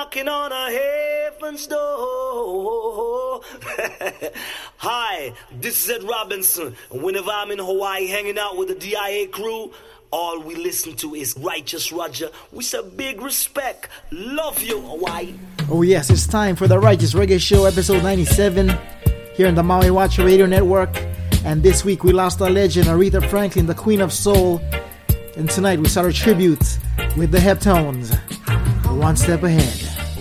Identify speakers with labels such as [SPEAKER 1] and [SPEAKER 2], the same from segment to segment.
[SPEAKER 1] knocking on a heaven's door. Hi, this is Ed Robinson. And whenever I'm in Hawaii hanging out with the DIA crew, all we listen to is Righteous Roger. We say big respect. Love you, Hawaii.
[SPEAKER 2] Oh yes, it's time for the Righteous Reggae Show, episode 97, here on the Maui Watch Radio Network. And this week we lost our legend, Aretha Franklin, the Queen of Soul. And tonight we start a tribute with the Heptones, One Step Ahead.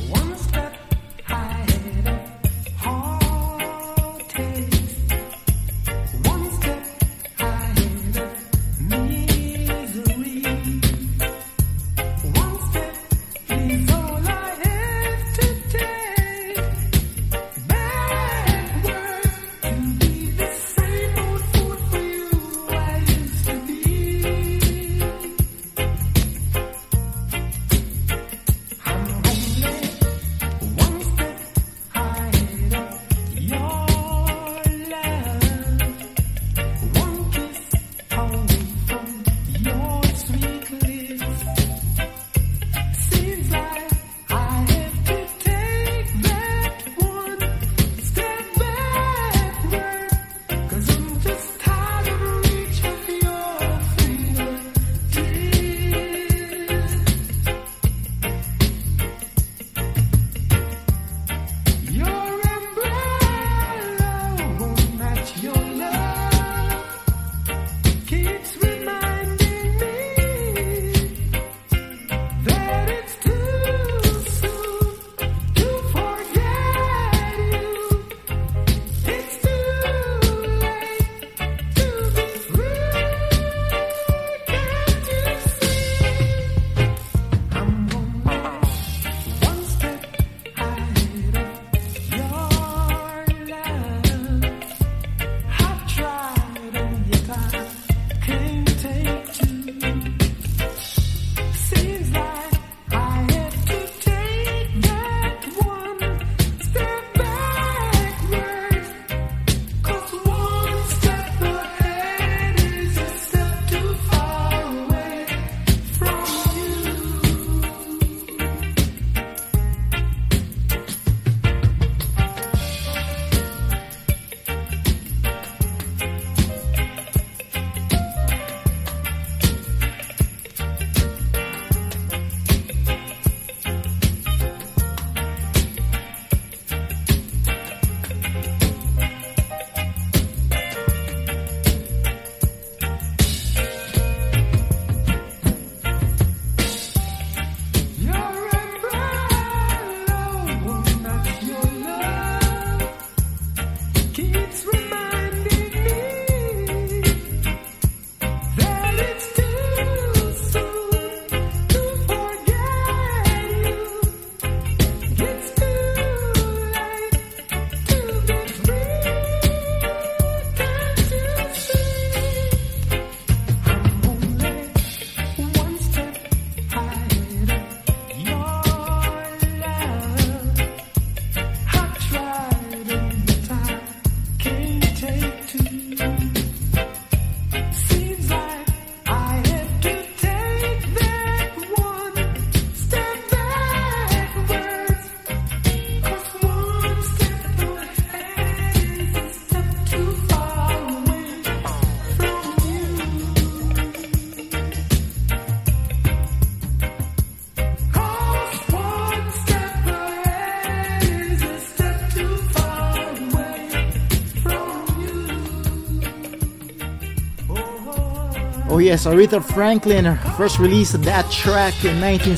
[SPEAKER 2] Oh yes, Aretha Franklin first released that track in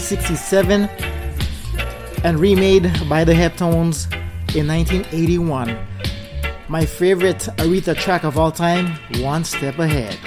[SPEAKER 2] 1967 and remade by the Heptones in 1981. My favorite Aretha track of all time, One Step Ahead.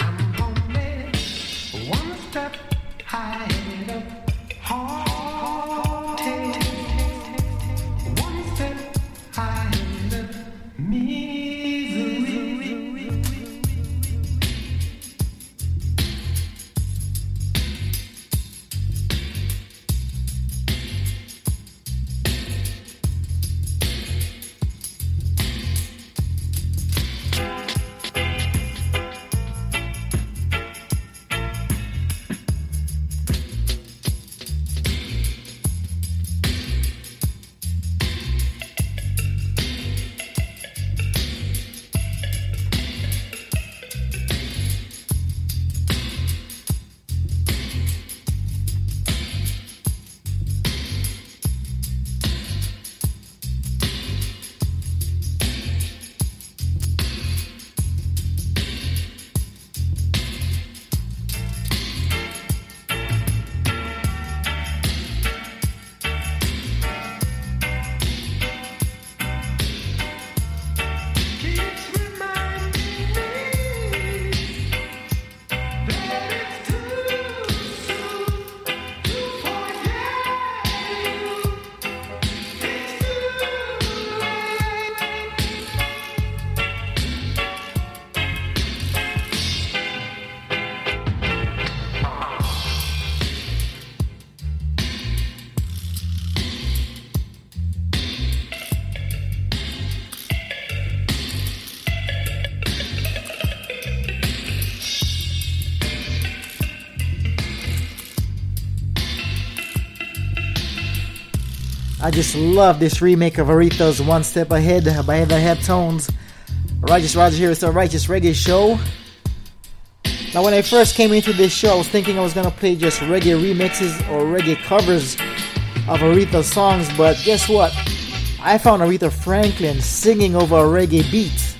[SPEAKER 2] I just love this remake of Aretha's One Step Ahead by the Heptones. Righteous Roger here. It's a Righteous Reggae Show. Now, when I first came into this show, I was thinking I was going to play just reggae remixes or reggae covers of Aretha's songs, but guess what? I found Aretha Franklin singing over a reggae beat.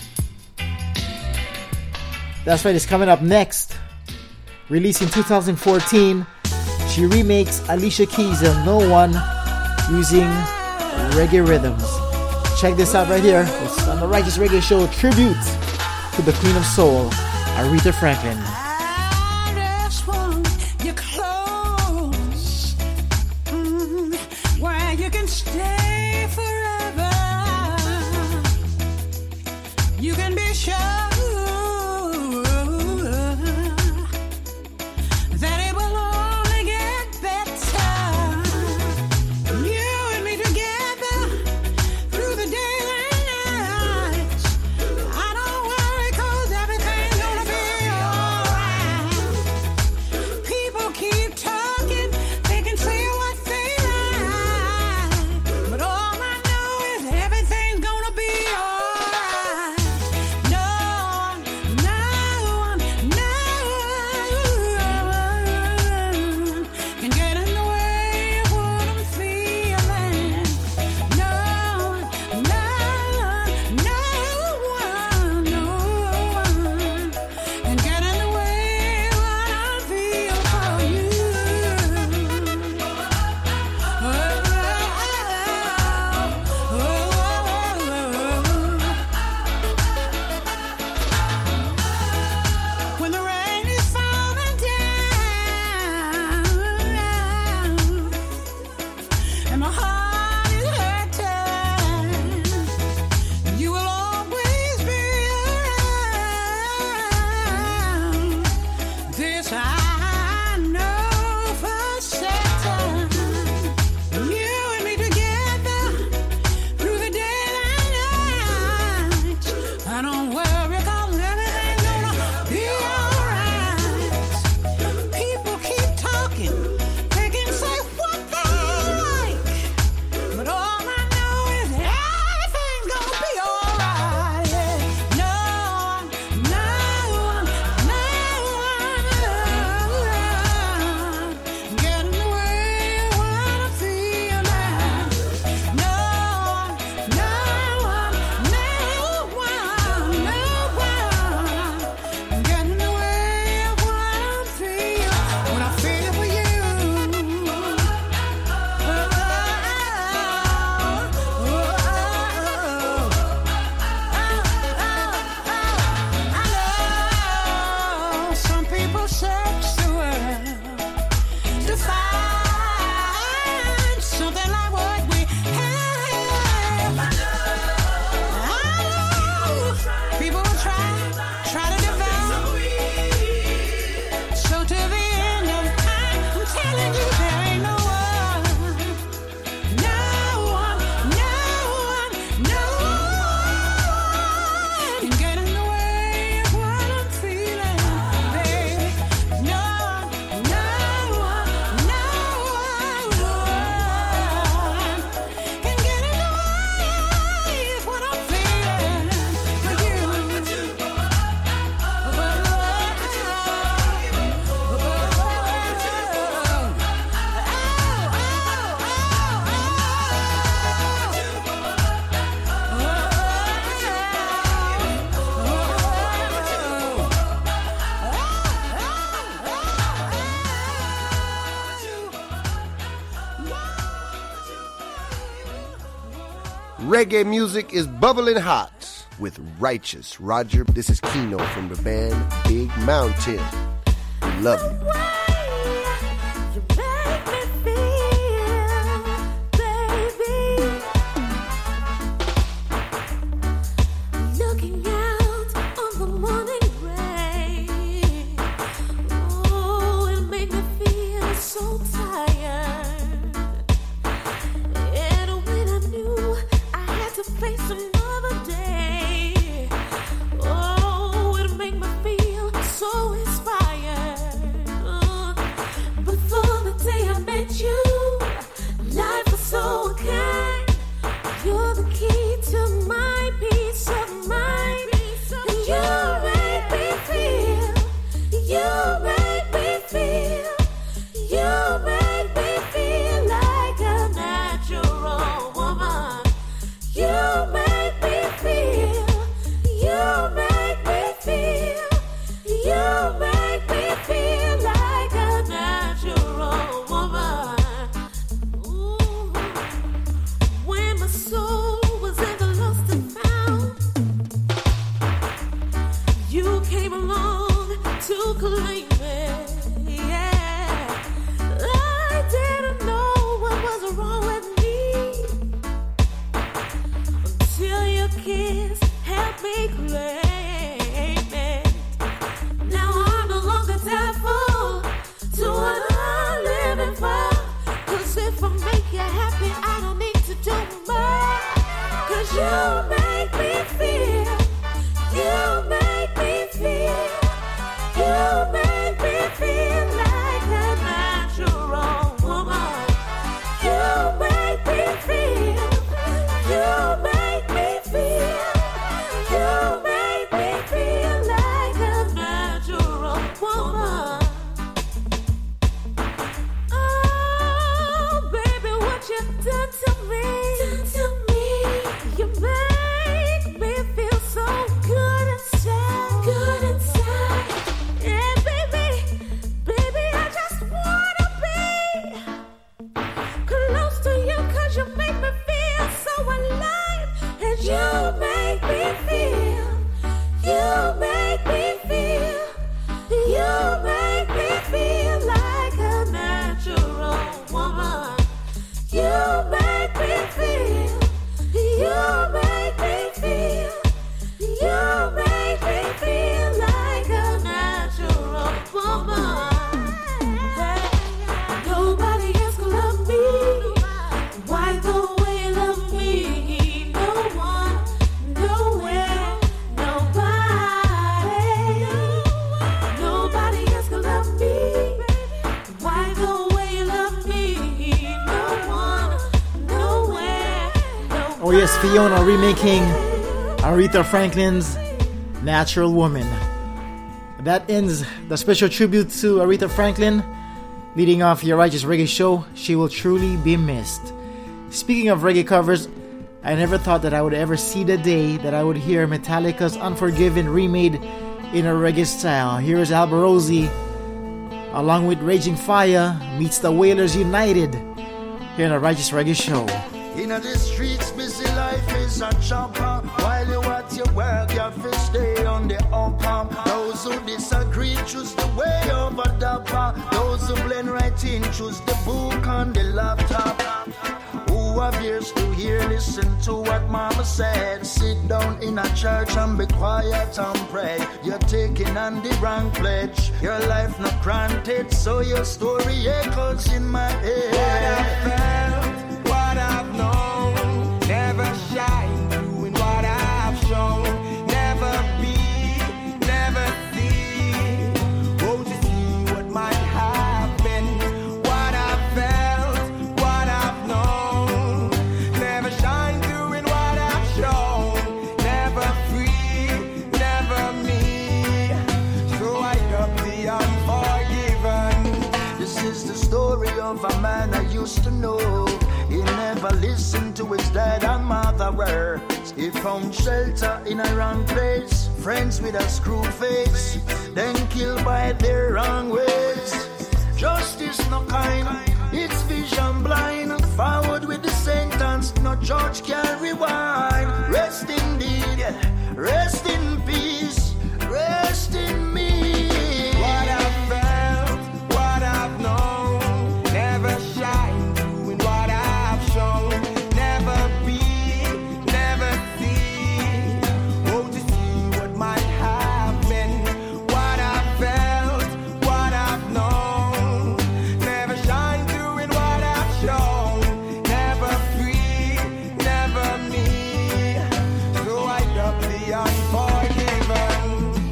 [SPEAKER 2] That's right, it's coming up next. Released in 2014, she remakes Alicia Keys' and No One using reggae rhythms. Check this out right here. It's on the Righteous Reggae Show, tribute to the Queen of Soul, Aretha Franklin.
[SPEAKER 3] I just want you close, where you can stay forever. You can be sure that it will only get better. You and me together through the day and night. I don't worry 'cause everything's gonna be alright. People keep talking, they can say what they like, but all I know is everything's gonna be alright. No one, no one, no one can get in the way of what I'm feeling. No one, no one can get in the way of what I feel for you. When the rain is falling down and my heart is hurting, you will always be around. This I know for certain. You and me together through the day and night. I don't worry 'cause everything's gonna be alright. People keep talking, they can say what they like, but all I know is everything's gonna be alright. Yeah. No one, no one, no one get in the way of what I'm feeling. No one, no one, no one, no one get in the way of what I'm feeling. When I feel for you. I know some people search the world to find something like what we have. I know people will try to devour. So to the end of time, I'm telling you there ain't no one, no one, no one, no one can get in the way of what I'm feeling, baby. No one, no one, no one can get in the way of what I'm feeling for you.
[SPEAKER 4] Reggae music is bubbling hot with Righteous Roger. This is Keno from the band Big Mountain. We love you.
[SPEAKER 5] You make me feel, baby. Looking out on the morning rain. Oh, it made me feel so tired. And when I knew I had to face another day, oh, it made me feel so inspired. Oh,
[SPEAKER 2] Oh yes, Fiona remaking Aretha Franklin's Natural Woman. That ends the special tribute to Aretha Franklin. Leading off your Righteous Reggae show, she will truly be missed. Speaking of reggae covers, I never thought that I would ever see the day that I would hear Metallica's Unforgiven remade in a reggae style. Here is Alborosie, along with Raging Fire, meets the Wailers United here in a Righteous Reggae show.
[SPEAKER 6] In the streets, busy life is a chopper. While you at your work, you have to stay on the upper. Those who disagree choose the way over dapper. Those who blend right in choose the book on the laptop. Who have ears to hear, listen to what mama said. Sit down in a church and be quiet and pray. You're taking on the wrong pledge. Your life not granted, so your story echoes in my head.
[SPEAKER 7] What I felt, what I've known, never shine through in what I've shown. Never be, never see, oh, to see what might have been. What I felt, what I've known, never shine through in what I've shown. Never free, never me, so I got the unforgiven.
[SPEAKER 6] This is the story of a man I used to know. He never listened to his dad and mother words. He found shelter in a wrong place. Friends with a screw face, then killed by their wrong ways. Justice no kind, it's vision blind. Forward with the sentence, no judge can rewind. Rest indeed, rest in peace, rest in me.
[SPEAKER 7] What I've felt, what I've known, never shine through in what I've shown. Never be, never see, oh, to see what might have been. What I've felt, what I've known, never shine through in what I've shown. Never free, never me, so I got the unforgiven.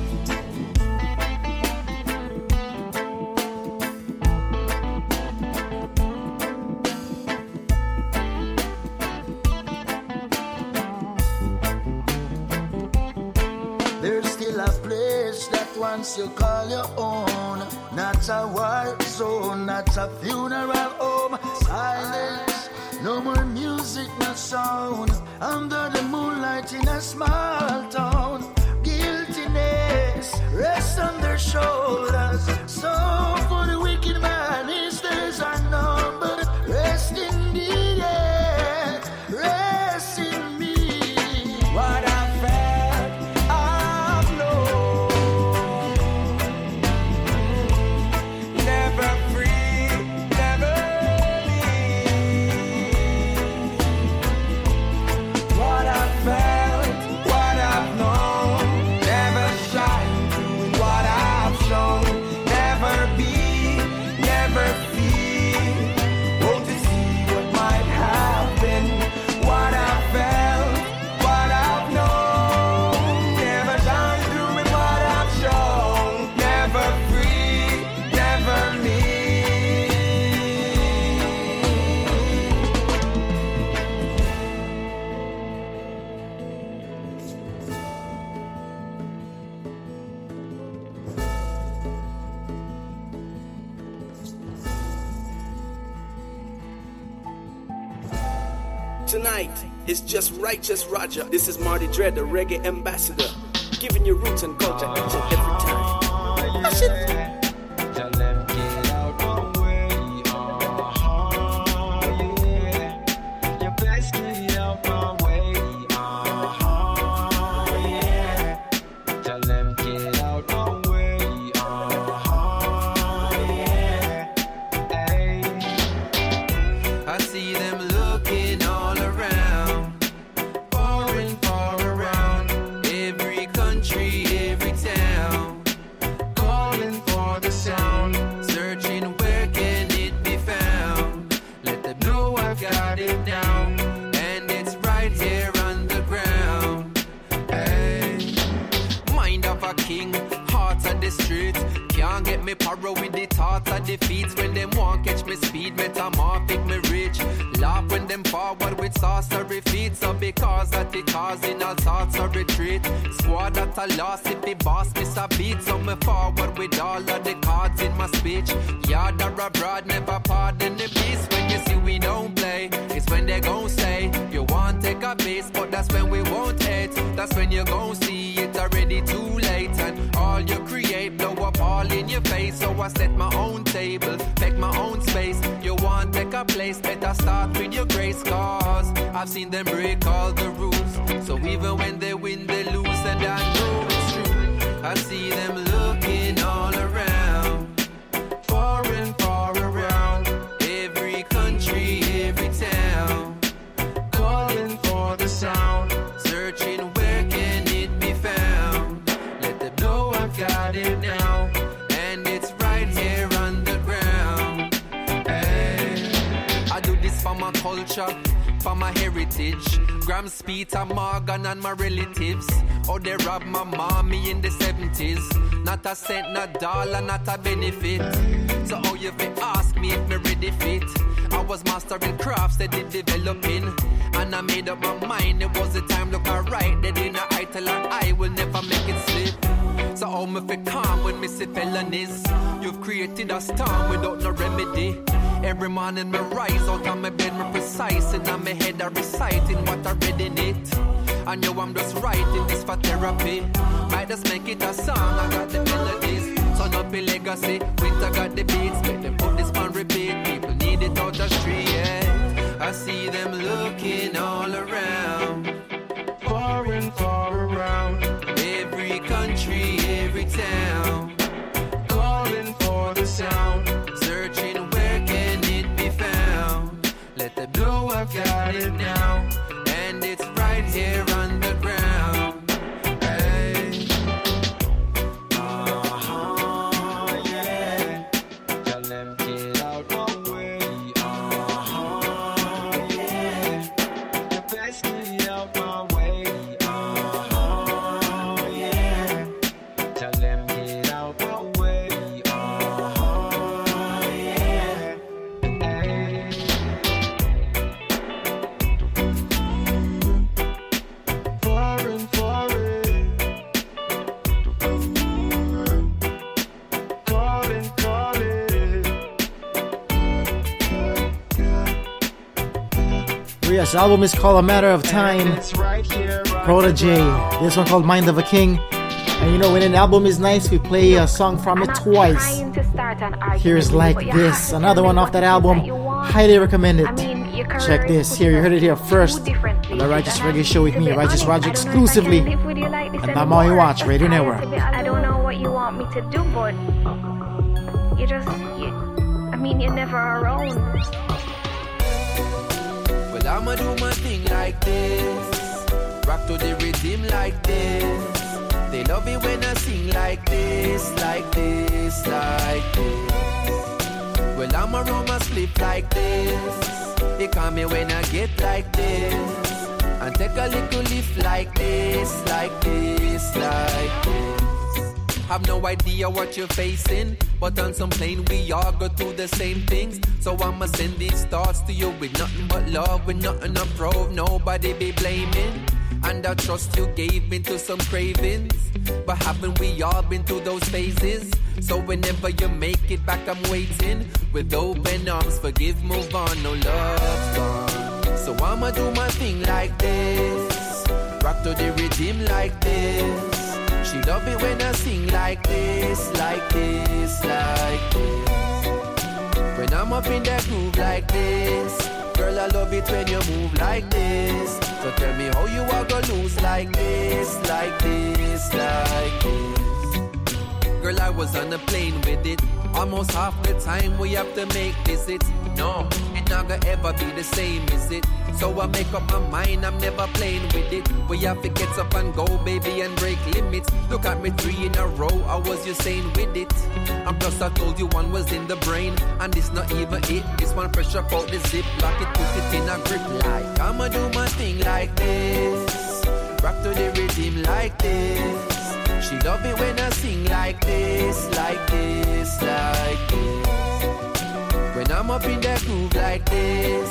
[SPEAKER 6] There's still a place that once you call your own. Not a war zone, not a funeral home. Silence, no more music, no sound. Under the moonlight in a small town. Guiltiness rests on their shoulders. So for the wicked man, his days are numbered. Rest indeed, yeah, rest in me.
[SPEAKER 7] What I felt, I've known. Never free, never leave. What I felt, what I've known, never shine through in what I've shown. Never be, never see, oh, to see what might have been. What I felt, what I've known, never shine through in what I've shown. Never free, never me.
[SPEAKER 8] Tonight is just Righteous Roger. This is Marty Dread, the reggae ambassador, giving you roots and culture each and every time.
[SPEAKER 7] Tell them get out my way. Yeah. You best get out my way. Yeah. Tell them get out my way. Yeah. Hey. I see them looking all around, pouring far around, every country, every town, calling for the sound, searching where can it be found. Let them know I've got it down, and it's right here underground. Hey, mind of a king, heart of the streets. Can't get me paro with the thoughts of defeats. When them want catch me speed, metamorphic me rich. Laugh up when them forward with sorcery feet. So because that it causing all sorts of retreat. Squad that I lost if the boss miss a beat. So me forward with all of the cards in my speech. Yard or abroad, never pardon the beast. When you see we don't play, it's when they gon' say you want take a base, but that's when we won't hate. That's when you gon' see it already too late. And all you create blow up all in your face. So I set my own table, take my own space. You want take a place, better start with your grace. Cause I've seen them break all the rules. So even when they win, they lose. And I know it's true. I see them looking all around, far and far around. Every country, every town, calling for the sound. Searching where can it be found. Let them know I've got it now. And it's right here on the ground. Hey. I do this for my culture, for my heritage. Grams, Peter, Morgan and my relatives. Oh, they robbed my mommy in the 70s. Not a cent, not dollar, not a benefit. So how you fi ask me if me ready fit? I was mastering crafts that did developing. And I made up my mind, it was the time look alright. They didn't I tell her I will never make it slip. So how me fi calm when me see felonies? You've created a storm without no remedy. Every morning me rise out of my bed, me precise. And on my head I reciting what I read in it. I know I'm just writing this for therapy. Might just make it a song, I got the melodies. Turn up a legacy, winter got the beats. Make them put this on repeat, people need it out the street, yeah. I see them looking all around, far and far around. Every country, every town, calling for the sound. Searching where can it be found. Let them know I've got it now. And it's right here on the ground. Hey.
[SPEAKER 6] Yeah. Tell them get out my way. Yeah. The best get out my way. Yeah. Tell them get out my way. Yeah. Hey. Far and far away. Calling, calling.
[SPEAKER 2] Oh yes, the album is called A Matter of Time.
[SPEAKER 6] It's right here.
[SPEAKER 2] Protege. This one called Mind of a King. And you know, when an album is nice, we play a song from it twice. Here's Like This, another one off that album. Highly recommend it. Check this. Here, you heard it here first on the Righteous Reggae Show with me, Righteous Roger, exclusively on That All You Watch Radio Network.
[SPEAKER 9] I don't know what you want me to do, but you're never around.
[SPEAKER 7] Well, I'ma do my thing like this. Rock to the rhythm like this. They love it when I sing like this, like this, like this. Well, I'ma roll my sleep like this. They call me when I get like this. And take a little lift like this, like this, like this. Have no idea what you're facing, but on some plane we all go through the same things. So I'ma send these thoughts to you with nothing but love, with nothing to prove, nobody be blaming. And I trust you gave me to some cravings, but haven't we all been through those phases? So whenever you make it back, I'm waiting with open arms. Forgive, move on, no love's gone. So I'ma do my thing like this. Rock to the rhythm like this. She love it when I sing like this, like this, like this. When I'm up in that groove like this. Girl, I love it when you move like this. So tell me how you are gonna lose like this, like this, like this. Girl, I was on a plane with it. Almost half the time we have to make visits. No, it not gonna ever be the same, is it? So I make up my mind, I'm never playing with it. We have to get up and go, baby, and break limits. Look at me 3 in a row, I was you saying with it. And plus I told you one was in the brain, and it's not even it. This one fresh up out the zip, lock it, put it in a grip. Like I'ma do my thing like this. Rock to the rhythm like this. She love it when I sing like this, like this, like this. When I'm up in that groove like this.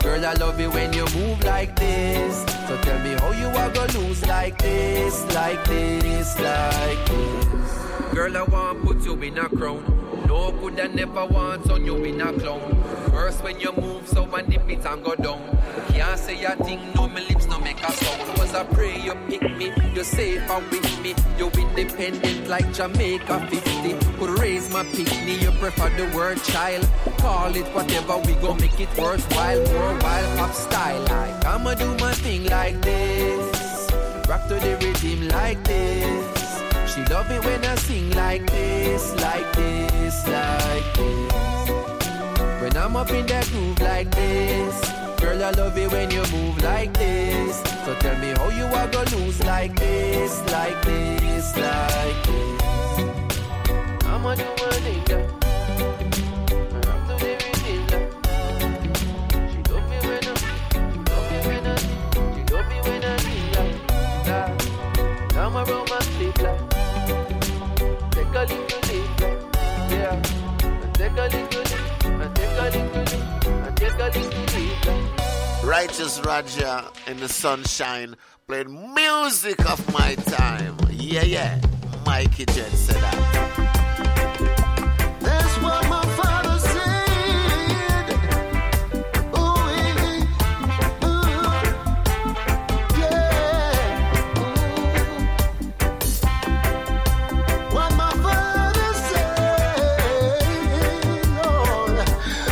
[SPEAKER 7] Girl, I love it when you move like this. So tell me how you are gonna lose like this, like this, like this. Girl, I want put you in a crown. No could I never want on you in a clown. First when you move, so when the beat and go down. Can't say a thing, no, my lips no make a sound. Was I pray you pick me, you're safer with me. You're independent like Jamaica 50. Could raise my picnic, you prefer the word child. Call it whatever, we gon' make it worthwhile. More wild pop style, like I'ma do my thing like this. Rock to the rhythm like this. She love it when I sing like this, like this, like this. When I'm up in that groove like this. Girl, I love it when you move like this. So tell me how you are gonna lose like this, like this, like this. I'ma do my thing, girl. I'm to the rhythm, girl. She love me when she love me when I sing like that. Now my romance sleep like. Take a little leap, yeah. Take a little leap, take a little leap, take a little leap.
[SPEAKER 10] Righteous Roger in the sunshine played music of my time. Yeah, yeah. Mikey Jet said that.
[SPEAKER 6] That's what my father said. Ooh, yeah. What my father said, Lord.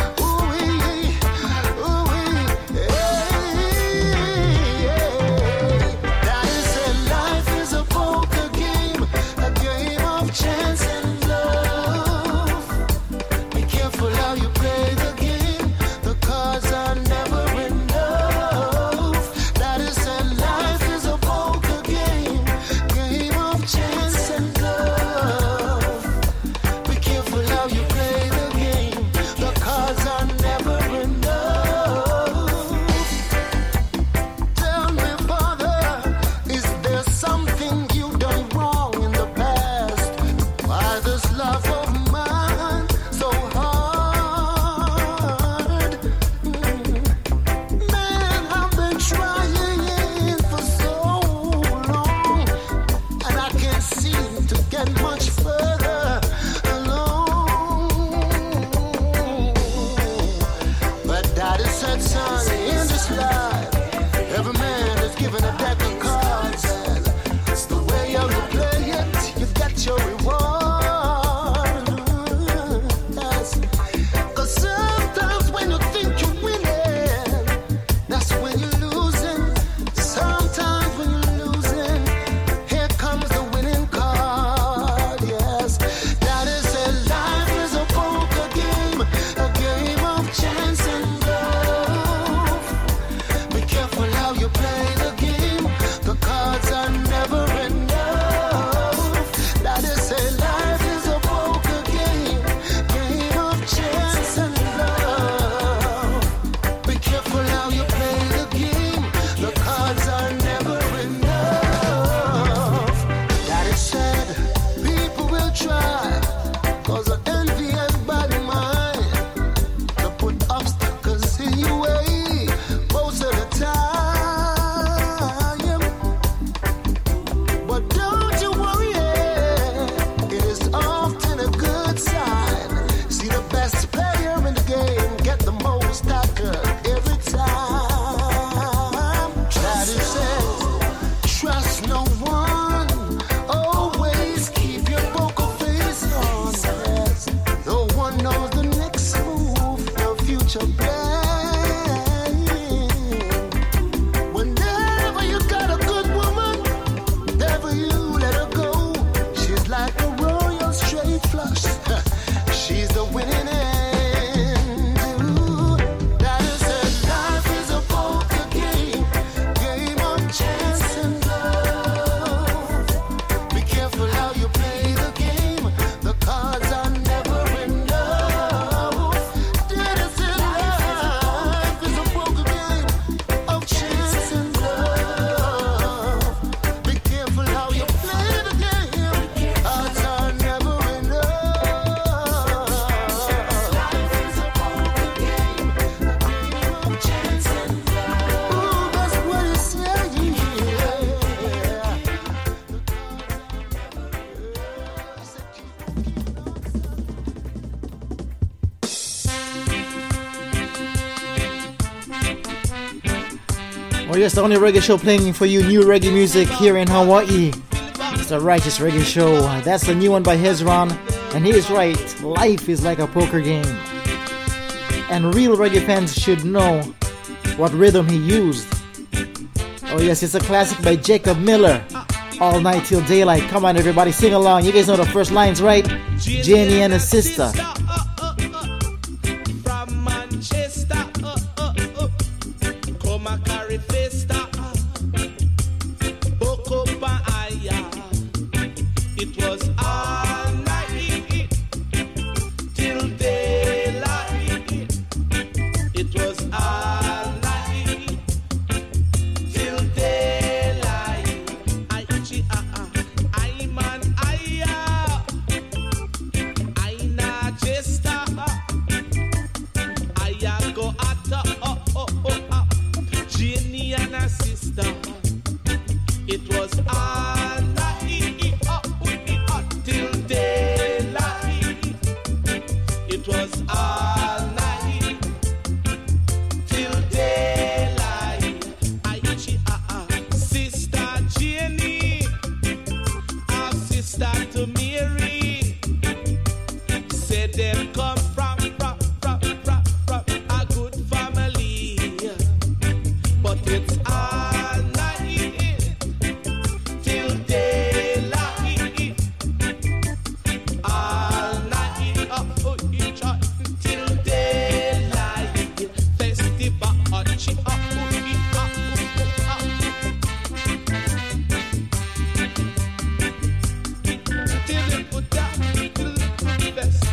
[SPEAKER 6] Daddy said life is a poker game, a game of chance and love. Be careful how you play the game, the cards are never enough. Daddy said life is a poker game, game of chance and love. Be careful how you play the game, the cards are never enough. Tell me, Father, is there something you done wrong in the past? Why this love of mine so hard? Man, I've been trying for so long, and I can't seem to get much further along. But Daddy said, son, in this life, every man is given a deck of cards. It's the way you play it, you get your reward. Yes. 'Cause sometimes when you think you're winning, that's when you're losing. Sometimes when you're losing, here comes the winning card. Yes. Daddy said life is a poker game, a game of chance and love. Be careful how you play the game, the cards are never enough. Daddy said life is a poker game, game of chance and love. Be careful how you play the game, the cards are never enough. Daddy said people will try, 'cause of envy and bad mind, to put obstacles in your way most of the time. But don't you worry, it is often a good sign. See, the best player in the game get the most tackle every time. Daddy says, trust no one, always keep your poker face on. Yes. No one knows the next move, the future plan. Whenever you got a good woman, never you let her go. She's like a royal straight flush. She's the winning end. Ooh. Daddy said life is a poker game, game of chance and love. Be careful how you play the game, the cards are never enough. Daddy said life is a poker game of chance and love. Be careful how you play the game, cards are never enough.
[SPEAKER 2] Oh yes, the only reggae show playing for you new reggae music here in Hawaii. It's the Righteous Reggae Show. That's the new one by Hezron. And he is right, life is like a poker game. And real reggae fans should know what rhythm he used. Oh yes, it's a classic by Jacob Miller. All Night Till Daylight. Come on everybody, sing along. You guys know the first lines, right? Jenny and her sister.
[SPEAKER 11] From Manchester, come a carry festa, Boko Aya. It was all night till daylight. It was all night till daylight. I man aya, I na chesta, I go ata Jenny and her sister. It was all night till daylight. It was all night till daylight. Sister Jenny, our sister to Mary, said them come from a good family, but it's all night till daylight. All night till daylight. Festival till it put down till best.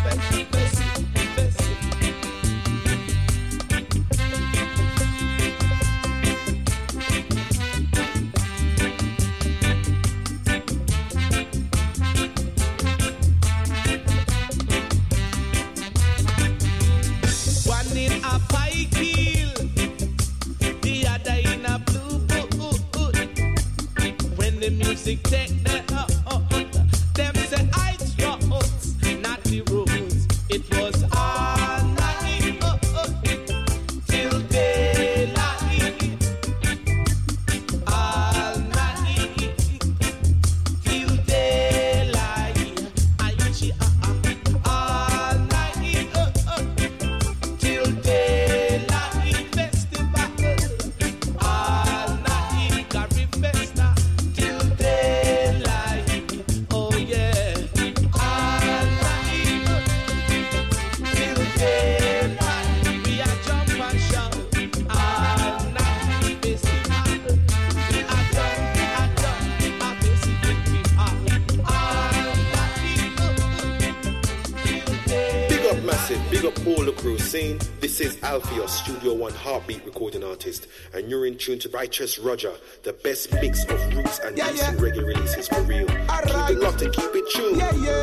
[SPEAKER 11] One in a pie keel, the other in a blue boot. When the music take them say I roads, not the roads. It was all night till daylight. All night till daylight. All night till daylight. Festival. All night carry festa till daylight. Oh yeah. All night till daylight. We are jump and shout. All night festival. I done a festival. All night.
[SPEAKER 12] Big up Massive, big up all the crew scene. This is Alpheus, Studio One Heartbeat recording artist, and you're in tune to Righteous Roger, the best mix of roots and decent reggae releases for real. Keep it locked and keep it tuned.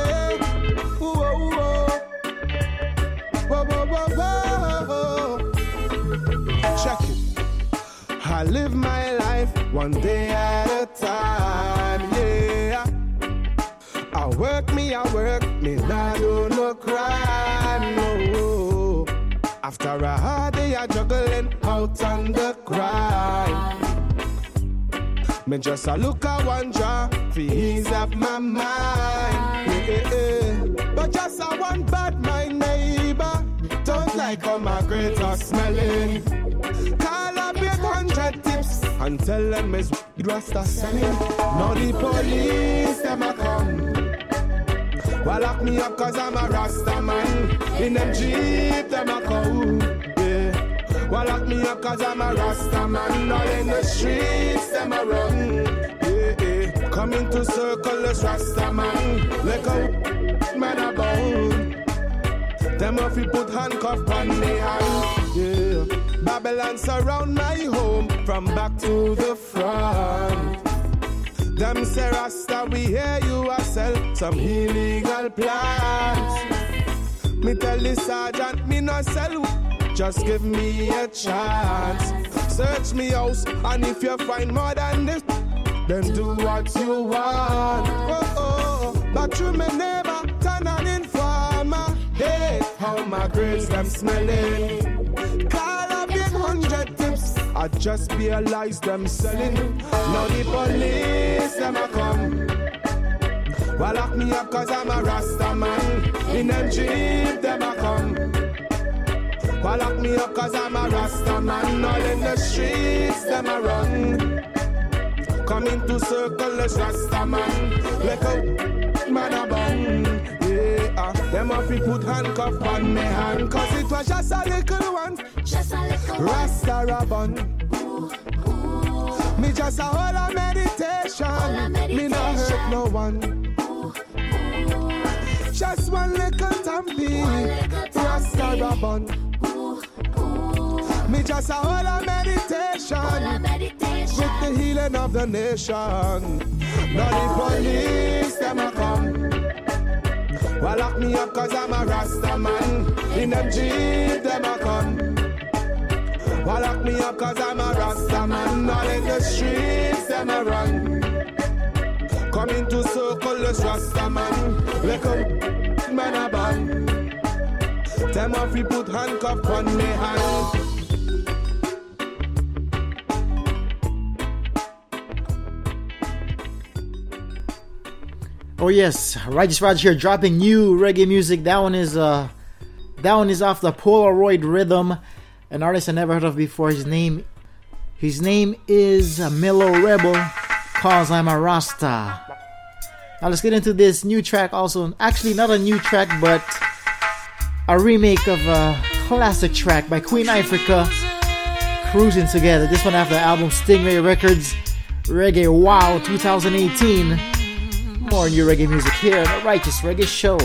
[SPEAKER 6] Check it. I live my life one day at a time, yeah. I work, me not do no crime, no. After a hard day, I juggling out on the grind. Me just a look at one jar, for ease up my mind, yeah. But just a one bad my neighbor, don't like how my grades are smelling. Call up 800 tips and tell them it's Rasta selling. Now the police, them a come. Well, lock me up cause I'm a Rasta man. In them Jeep, them a come. Yeah. Well, lock me up cause I'm a Rasta man. All in the streets, them a run. Yeah, yeah. Coming to circle this Rasta man. Like a man a bone. Them if you put handcuff on me hand. Yeah. Babylon surround my home from back to the front. Them say Rasta, we hear you a sell some illegal plans. Me tell the sergeant, me no sell, just give me a chance. Search me house, and if you find more than this, then do what you want. But you may never turn an informer. Hey, how my grades them smelling. Call up 800 tips
[SPEAKER 11] I just realized them selling. Now the police, them a come. Well, lock me up cause I'm a Rasta man. In them jeep, them a come. Well, lock me up cause I'm a Rasta man. All in the streets, them a run. Coming to circle, let's Rasta man. Like a man a bun. Yeah, them off we put handcuff on me hand. Cause it was just a little one. Just a little one. Rasta rabon. Me just a whole of meditation. Me no hurt no one. Just one little tampi, Rasta rabon. Me just a whole of meditation, with the healing of the nation. Now the police, them a come. Well, lock me up cause I'm a Rasta man. In them jeep, them a come. Well, lock me up cause I'm a Rasta man. All in the streets, them a run. Coming to circle, let's Rasta man. Like a man a bun. Them off we put handcuff on me hand.
[SPEAKER 2] Oh yes, Righteous Raj here dropping new reggae music. That one is off the Polaroid Rhythm, an artist I never heard of before. His name is Mellow Rebel, cause I'm a Rasta. Now let's get into this new track also. Actually not a new track, but a remake of a classic track by Queen Ifrica, Cruising Together. This one off the album Stingray Records, Reggae Wow 2018. More new reggae music here on the Righteous Reggae Show.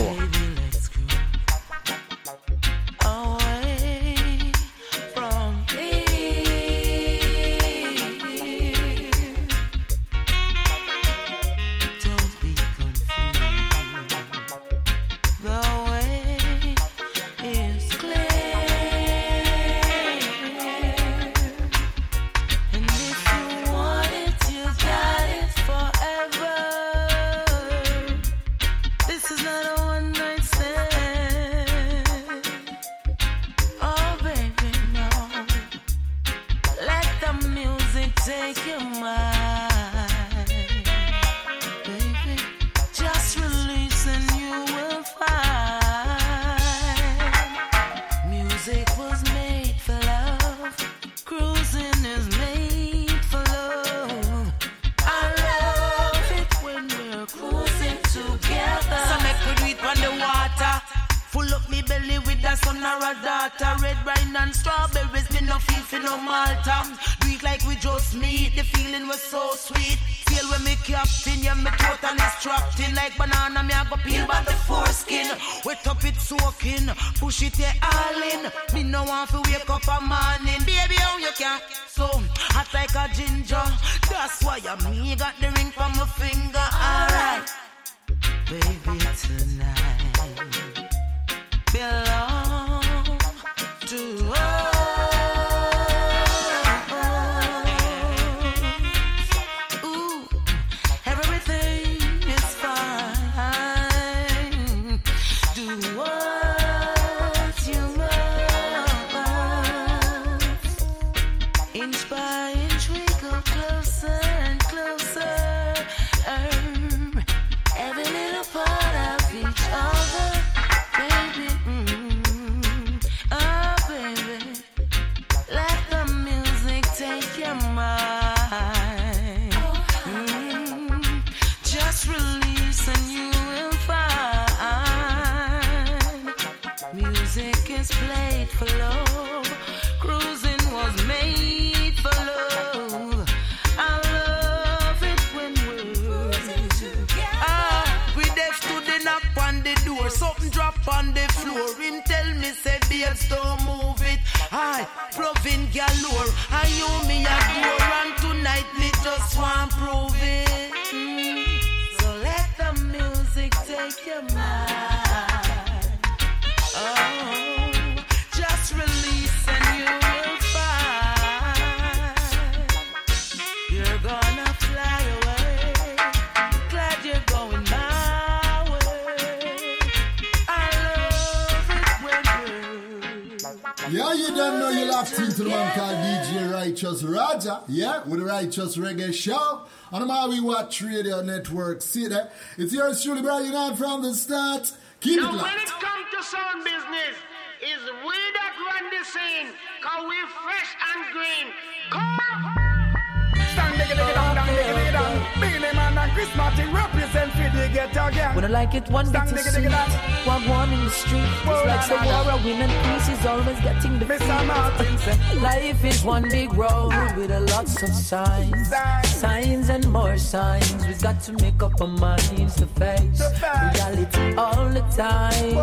[SPEAKER 13] Yeah, you don't know you're locked into the man called DJ Righteous Roger. Yeah, with the Righteous Reggae Show on the Maui Watch Radio Network. See that? It's yours truly, bringing out from the start. Keep
[SPEAKER 14] now,
[SPEAKER 13] it locked.
[SPEAKER 14] when it comes to sound business, is we that run the scene, cause we fresh and green. Come on!
[SPEAKER 11] Stand digga digga down, down digga digga down. Billy Man and Chris Martin represent for the ghetto gang.
[SPEAKER 15] When I like it, one bit to see. Walk one in the street. It's like some war, a women peace is always getting the beat. Life is one big road with a lots of signs. Signs and more signs. We got to make up our minds to face reality all the time.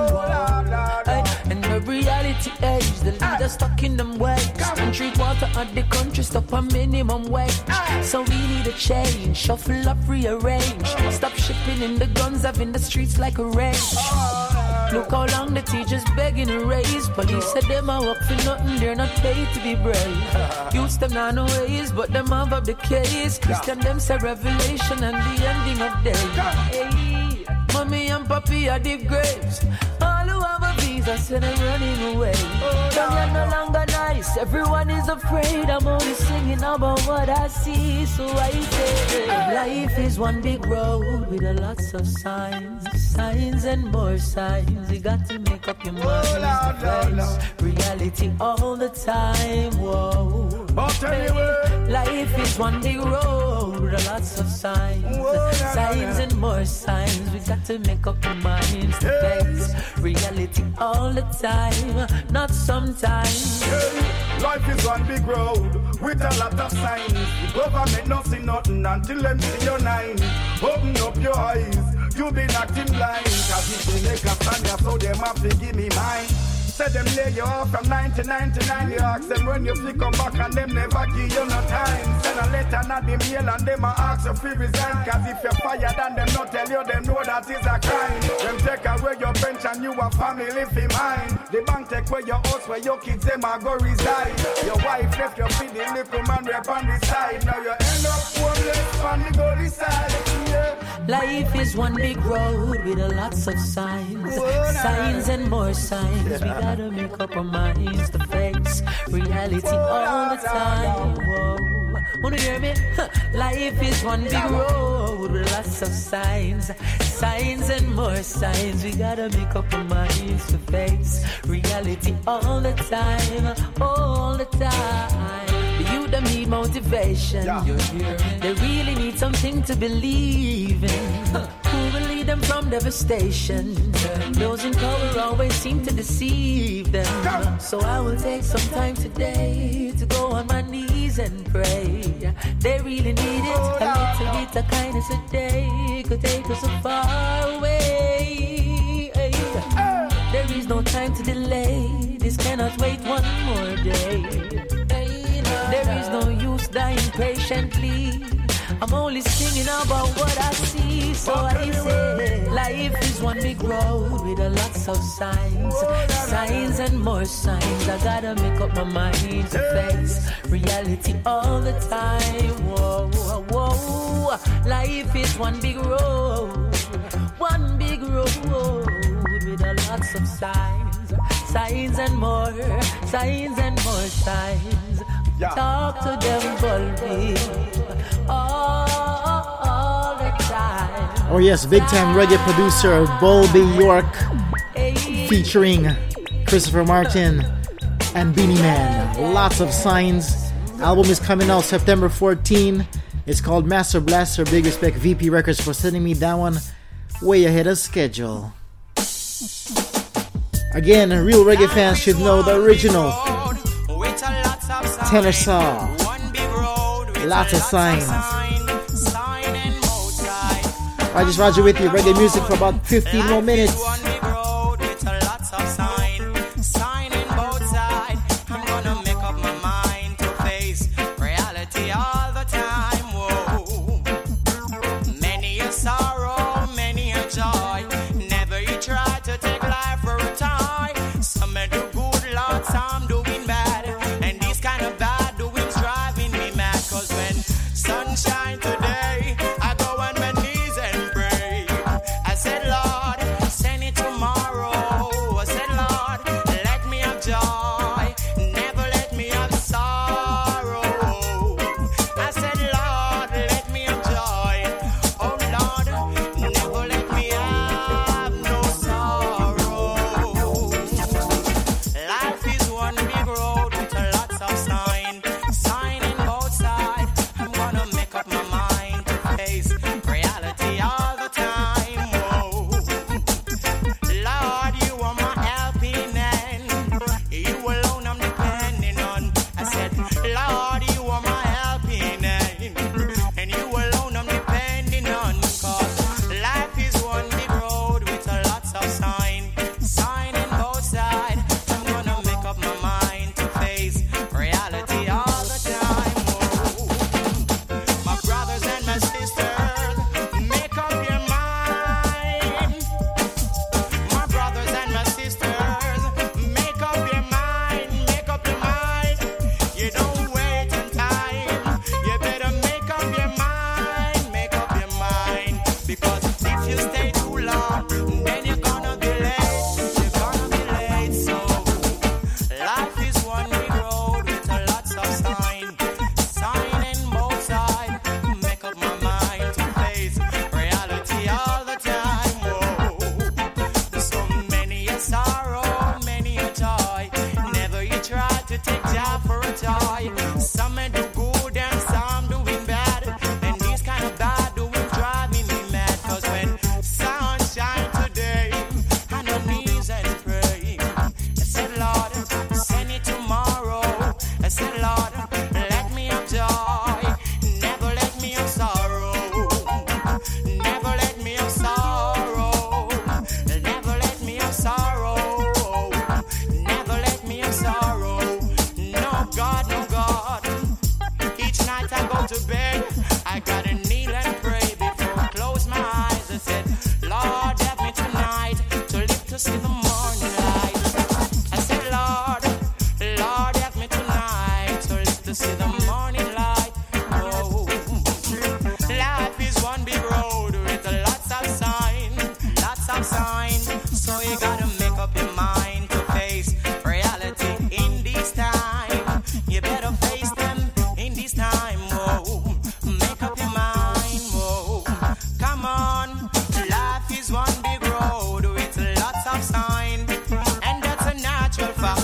[SPEAKER 15] And the reality age, the leaders stuck in them ways. And treat water at the country, stop a minimum wage. So we need a change, shuffle up, rearrange. Stop shipping in the guns up in the streets like a rage. Look how long the teachers begging to raise. Police said them are up for nothing, they're not paid to be brave. Use them not no ways, but them have up the case. Christian them say revelation and the ending of days. Hey, mommy and papi are the graves. All who have a visa said they're running away. Young and no longer nice, everyone is afraid. I'm only singing about what I see, so I say life is one big road with a lots of signs. Signs and more signs. You got to make up your mind to face reality all the time. Whoa. Life is one big road with lots of signs. Signs and more signs. We got to make up our minds to face reality all the time, not sometimes.
[SPEAKER 11] Life is one big road with a lot of signs. The government not see nothing until them see your nine. Open up your eyes, you been acting blind. Cause if they make a stand, so them have to give me mine. Said them lay you off from 1999. You ask them when you flick come back and them never give you no time. Send a letter not the mail and them a ask you free resign. Cause if you're fired and them not tell you, them know that is a crime. Them take away your pension, you a family fi mine. The bank take away your house where your kids them a go reside. Your wife left you feed the little man rep on the side. Now you end up homeless on the go side. Yeah.
[SPEAKER 15] Life is one big road with a lots of signs. Signs and more signs. We gotta make up our minds to face reality all the time. Whoa. Wanna hear me? Life is one big road with lots of signs. Signs and more signs. We gotta make up our minds to face reality all the time. All the time. The youth them need motivation. They really need something to believe in. Who will lead them from devastation? Those in power always seem to deceive them. So I will take some time today to go on my knees and pray. They really need it. A little bit of kindness a day could take us so far away. There is no time to delay. This cannot wait one more day. There is no use dying patiently. I'm only singing about what I see. So I say life is one big road with a lots of signs. Signs and more signs. I gotta make up my mind to face reality all the time. Whoa, whoa, whoa. Life is one big road. One big road with a lots of signs. Signs and more. Signs and more signs. Talk to them boldly all the time.
[SPEAKER 2] Oh yes, big time reggae producer Bolby York featuring Christopher Martin and Beanie Man. Lots of signs. Album is coming out September 14. It's called Master Blaster. Big respect VP Records for sending me that one way ahead of schedule. Again, real reggae fans should know the original Tenor Saw. Lots of signs. I just Roger with you. Reggae music for about 15 more minutes.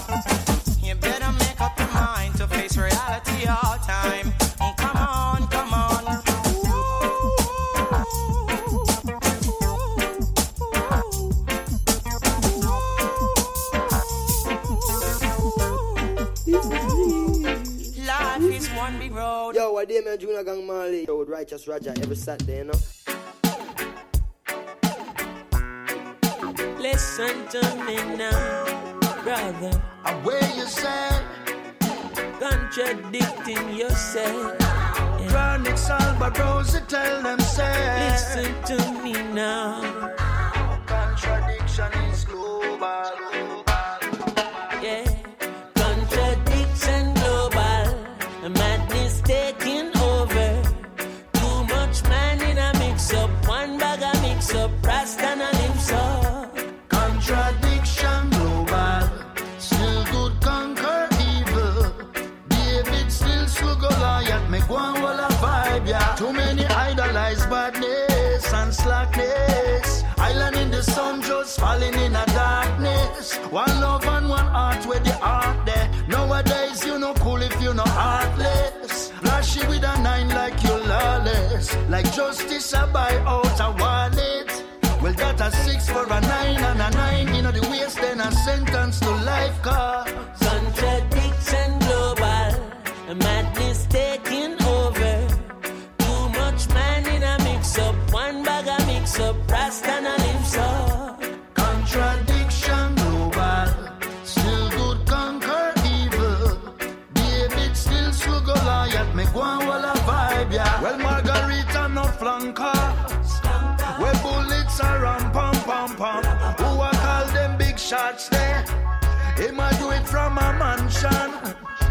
[SPEAKER 16] You better make up your mind to face reality all time. Oh, come on, come on. Life is one big road.
[SPEAKER 17] Yo, I did man Junior Gang Marley. Yo, with Righteous Raja every Saturday, you know.
[SPEAKER 15] Listen to me now, brother.
[SPEAKER 6] Where you say?
[SPEAKER 15] Contradicting yourself.
[SPEAKER 6] Chronic Salvador, tell them say.
[SPEAKER 15] Listen to me now.
[SPEAKER 6] Contradiction is global.
[SPEAKER 15] Yeah. Contradiction global. Madness taking over. Too much man in a mix up. One bag a mix up. Rasta and a lips up.
[SPEAKER 6] Contradiction global. Still good conquer evil. David still struggle Goliath. Make one wall a vibe, yeah. Too many idolize badness and slackness. Island in the sun just falling in a darkness. One love and one heart where the heart there. Nowadays you no cool if you no heartless. Flashy with a 9 like you lawless. Like justice I buy out a wallet. Well that a 6 for a 9 and a 9. You know the waste then a sentence to life cause.
[SPEAKER 15] Contradiction global. Madness taking over. Too much man in a mix up. One bag a mix up. Rasta and a lips up.
[SPEAKER 6] Contradiction global. Still good conquer evil. David still slug Goliath. Make one wall a vibe, yeah. Well, Margarita no flankers. Where bullets are on pom pom pom. Who I call them big shots there? He might do it from a mansion.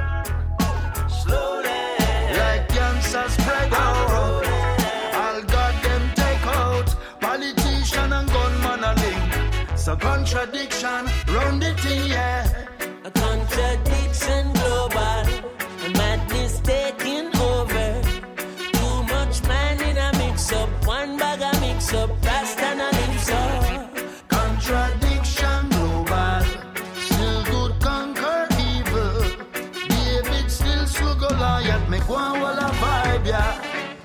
[SPEAKER 6] Slowly. Like cancer spread out. All got them take out. Politician and gunman a link. So contradiction, round the thing, yeah.
[SPEAKER 15] A contradiction global. A madness taking over. Too much man in a mix up. One bag a mix up. Rasta and a lips up.
[SPEAKER 6] Contradiction global. Still good conquer evil. David still slug Goliath. Make one wall a vibe, yeah.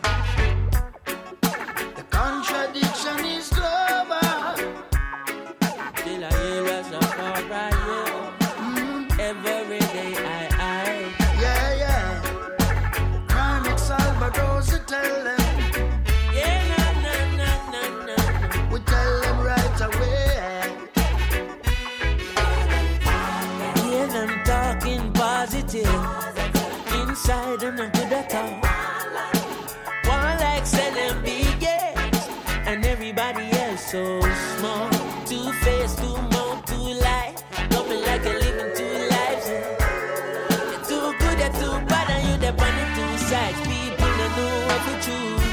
[SPEAKER 6] The contradiction is global.
[SPEAKER 15] Till I hear us up all right, yeah. Every day I.
[SPEAKER 6] Yeah, yeah. Chronic Salvador, tell them.
[SPEAKER 15] Yeah, na.
[SPEAKER 6] We tell them right away.
[SPEAKER 15] Hear them talking positive. Inside and not to the top. One like say them big, yes. And everybody else so small. Two face, two mouth, two lie. Coming like you're living two lives. You're too good, you're too bad, and you're the on the two sides. People don't know what to choose.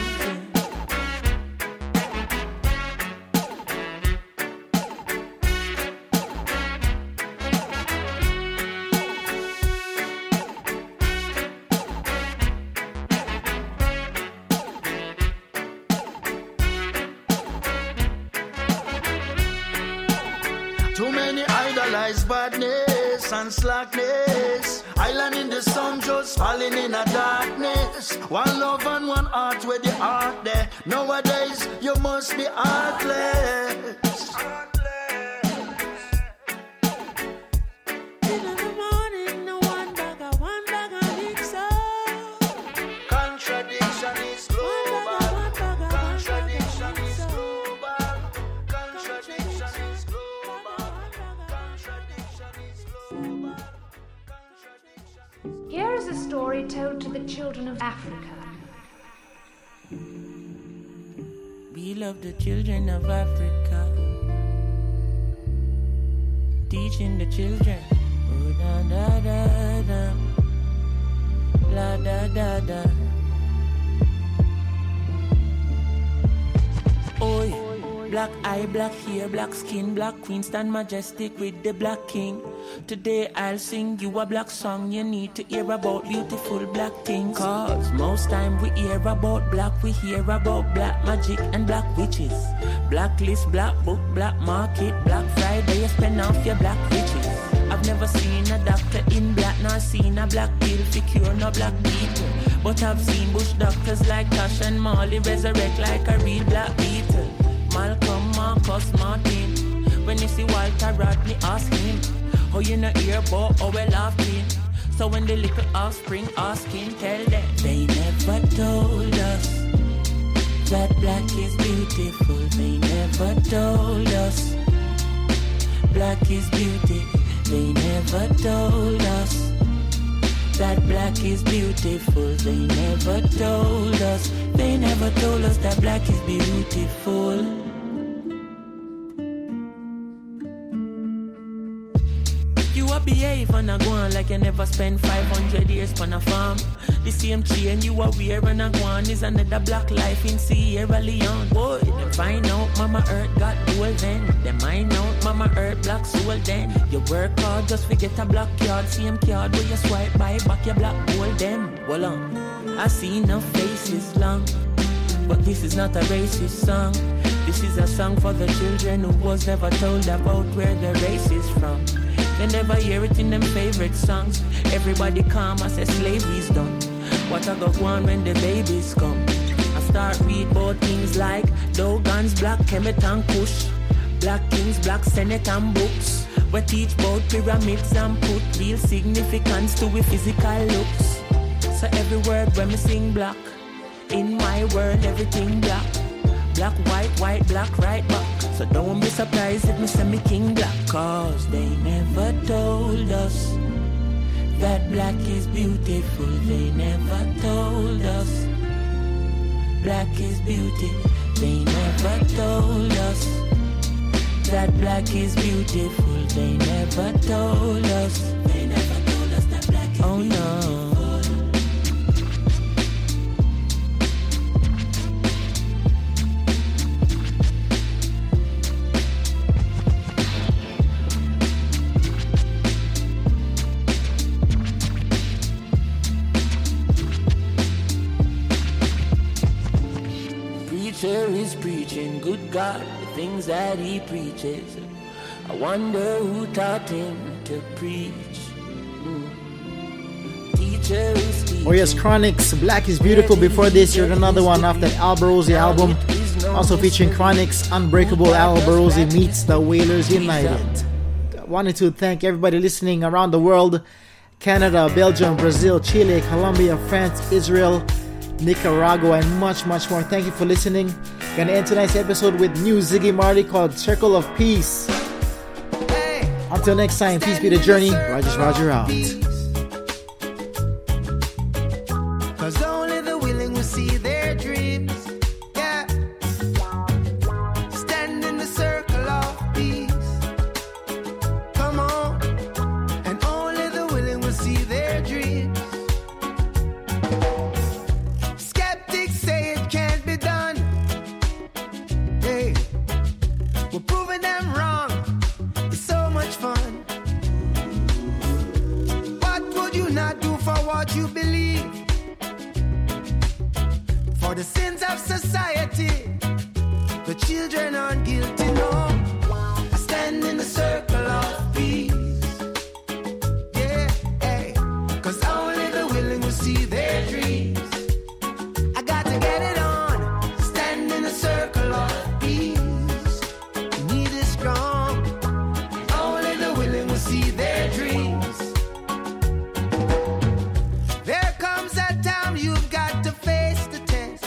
[SPEAKER 6] Too many idolize badness and slackness. Island in the sun just falling in a darkness. One love and one heart where the heart there. Nowadays you must be heartless.
[SPEAKER 15] In the morning, no one bag a mix up.
[SPEAKER 6] Contradiction is global. Contradiction is global. Contradiction is global. Contradiction is global.
[SPEAKER 18] Here is a story told to the children of Africa.
[SPEAKER 15] We love the children of Africa. Teaching the children. Oh, da da da da. La da da da. Oi, black eye, black hair, black skin, black queen, stand majestic with the black king. Today I'll sing you a black song. You need to hear about beautiful black things. Cause most time we hear about black, we hear about black magic and black witches. Blacklist, black book, black market, Black Friday, you spend off your black riches. A I've never seen a doctor in black, nor seen a black pill for cure no black people. But I've seen bush doctors like Tosh and Molly resurrect like a real black beetle. Malcolm, Marcus, Martin. When you see Walter Rodney, ask him, how you not hear about how well laughing? So when the little offspring asking, tell them they never told us that black is beautiful. They never told us black is beauty. They never told us that black is beautiful. They never told us. They never told us that black is beautiful. Behave and I go on like you never spent 500 years on a farm. The same chain you are wearing and go on is another black life in Sierra Leone. Boy, them find out Mama Earth got gold then. Them find out Mama Earth black soul then. You work hard just forget a black card. Same card where you swipe by back your black gold them. Well on, I see enough faces long, but this is not a racist song. This is a song for the children who was never told about where their race is from. They never hear it in them favorite songs. Everybody calm as if slavery's done. What I go on when the babies come? I start read about things like Dogons, Black Kemet and Kush, Black Kings, Black Senate and books. We teach about pyramids and put real significance to we physical looks. So every word when me sing black, in my world everything black. Black, white, black, right back. So don't be surprised if me say me king black. Cause they never told us that black is beautiful. They never told us black is beauty. They never told us that black is beautiful. They never told us. They never told us that black is beautiful. Oh no. Is preaching, good God, the things that he preaches. I wonder who taught him to preach. Teacher is teaching.
[SPEAKER 2] Oh yes, Chronix, Black is Beautiful. Before this, you heard another one off that Al Barosi album, also featuring Chronix, Unbreakable Al Barosi meets the Wailers United. I wanted to thank everybody listening around the world: Canada, Belgium, Brazil, Chile, Colombia, France, Israel, Nicaragua, and much more. Thank you for listening. Gonna end tonight's episode with new Ziggy Marley called Circle of Peace. Until next time, peace be the journey. Roger out.
[SPEAKER 16] Cause only the willing will see their dreams. Yeah. Stand in the circle of peace. Come on. And only the willing will see their dreams. We're proving them wrong. It's so much fun. What would you not do for what you believe? For the sins of society, the children aren't guilty, no. I stand in the circle of peace. Yeah, hey. Cause only the willing will see their dreams. I got to get it on. Stand in the circle of peace. See their dreams. There comes a time you've got to face the test,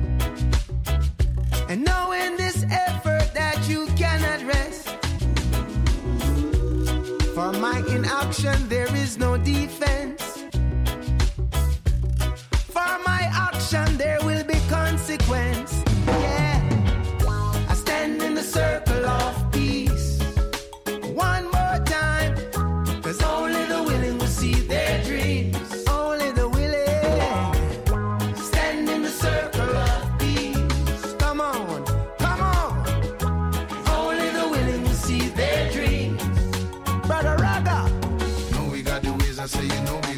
[SPEAKER 16] and knowing this effort that you cannot rest. For my inaction there is no defense. For my action there will be consequence. Yeah, I stand in the circle of peace. One more time. Cause only the willing will see their dreams. Only the willing. Stand in the circle of peace. Come on, come on. Only the willing will see their dreams. Brother Raga.
[SPEAKER 6] No, we got the ways I say you know.